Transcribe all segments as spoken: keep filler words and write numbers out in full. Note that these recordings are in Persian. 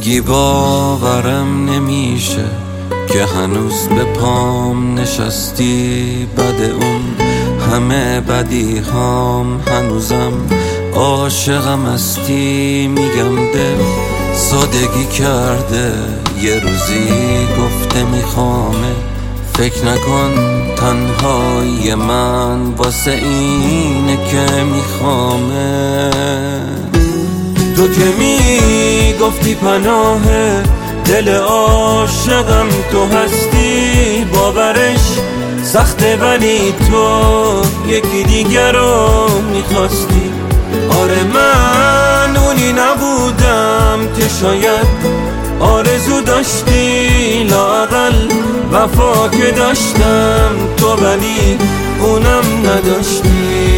میگی باورم نمیشه که هنوز به پام نشستی، بد اون همه بدی هام هنوزم عاشقم هستی. میگم دل سادگی کرده، یه روزی گفته میخوامه. فکر نکن تنهایی من واسه اینه که میخوامه. تو که میگفتی پناه دل عاشقم تو هستی، باورش سخته ولی تو یکی دیگر رو میخواستی. آره من اونی نبودم که شاید آرزو داشتی، لااقل وفا که داشتم تو ولی اونم نداشتی.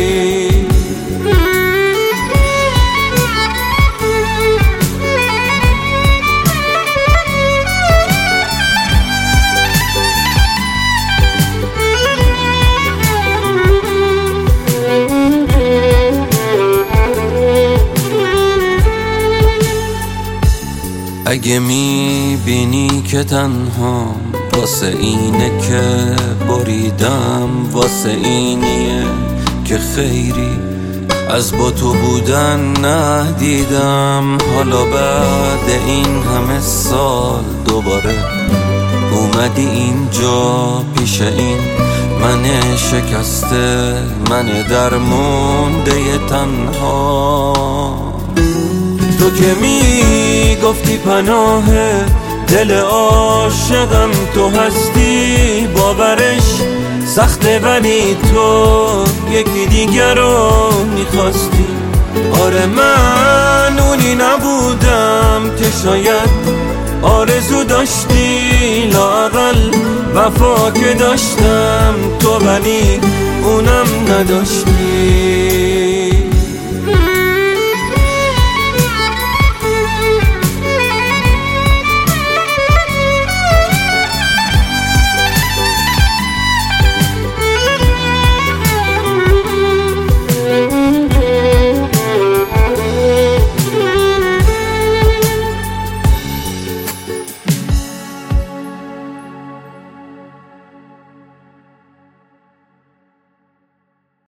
اگه میبینی که تنها واسه اینه که بریدم، واسه اینیه که خیری از با تو بودن ندیدم. حالا بعد این همه سال دوباره اومدی اینجا پیش این من شکسته، من درمونده تنها. تو که میگفتی پناه دل عاشقم تو هستی، باورش سخته ولی تو یکی دیگر رو میخواستی. آره من اونی نبودم که شاید آرزو داشتی، لااقل وفا که داشتم تو ولی اونم نداشتی.